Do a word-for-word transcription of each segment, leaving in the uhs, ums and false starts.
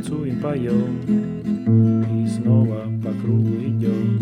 танцуем, поем, и снова по кругу идем.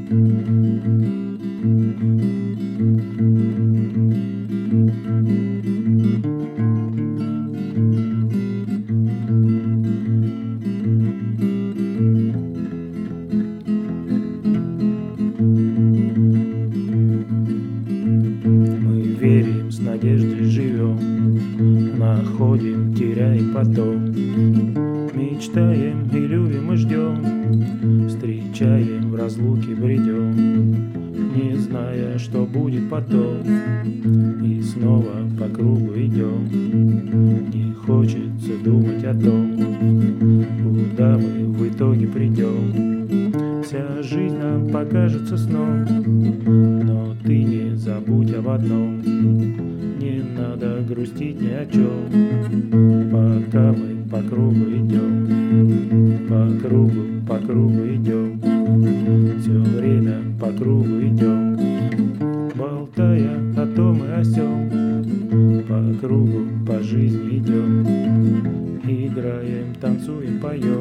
Мы верим, с надеждой живем, находим, теряем потом, мечтаем и любим и ждем, встречаем, в разлуке бредем, не зная, что будет потом, и снова по кругу идем. Не хочется думать о том, куда мы в итоге придем. Вся жизнь нам покажется сном, но ты не забудь об одном: не надо грустить ни о чем, пока мы по кругу идем, по кругу, по кругу идем, все время по кругу идем, болтая о том и о сём, по кругу, по жизни идем, играем, танцуем, поем.